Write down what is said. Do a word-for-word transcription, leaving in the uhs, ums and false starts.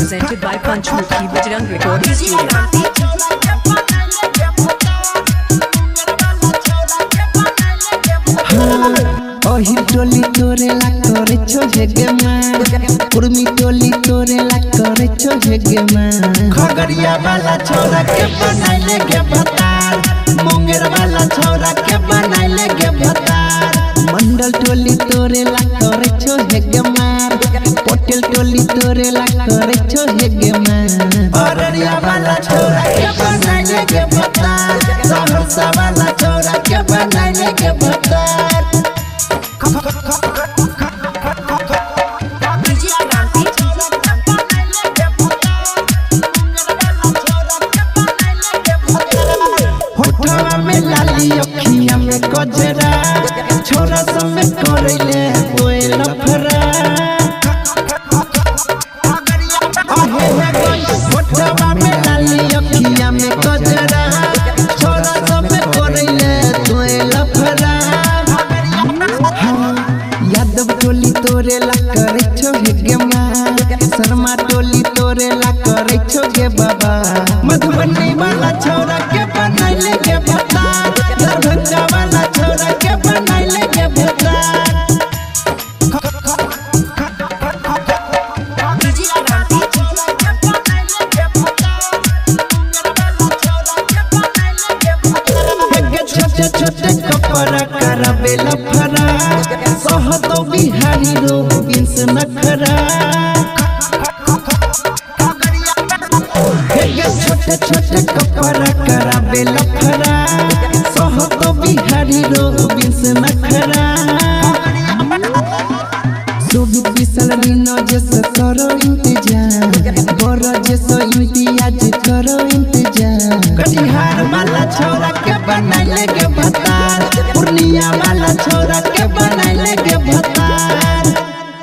presented by Panchmukhi Bajrang Recording Studio. ओही टोली तोरे ला करे छो हेगे मां उर्मी टोली तोरे ला करे छो हेगे मां खगड़िया वाला छोरा के बनाइले गे भतार मुंगेर वाला छोरा के बनाइले गे भतार मंडल टोली तोरे ला करे छो हेगे मां पटेल टोली तोरे ला करे छो हेगे मां अररिया वाला छोरा के बनाइले गे भतार सहरसा वाला छोरा के बनाइले गे भतार में लाली अखियां में गजरा छोरा सब में करैले कोई लफरा आहे फोटवा में लाली अखियां में गजरा छोरा सब में करैले कोई लफरा यादव टोली तोरे ला करे छो हेगे मां शर्मा टोली तोरे ला करे छो गे बाबा मधुबनी वाला छोरा के बनाइले गे भतार दरभंगा वाला छोरा के बनाइले गे भतार छोटे छोटे कपड़ा करबे लफरा सहतो बिहारी रो बिंस नखरा छोटे छोटे कपड़ा करबे लफरा सहतो बिहारी रो बिंस नखरा सोबित विशाल रीनो जैसे करो इंतजार बड़ा जैसे इम्तियाज करो इंतजार कटिहार वाला छोरा के बनाइले गे भतार पूर्णिया वाला छोरा के बनाइले गे भतार।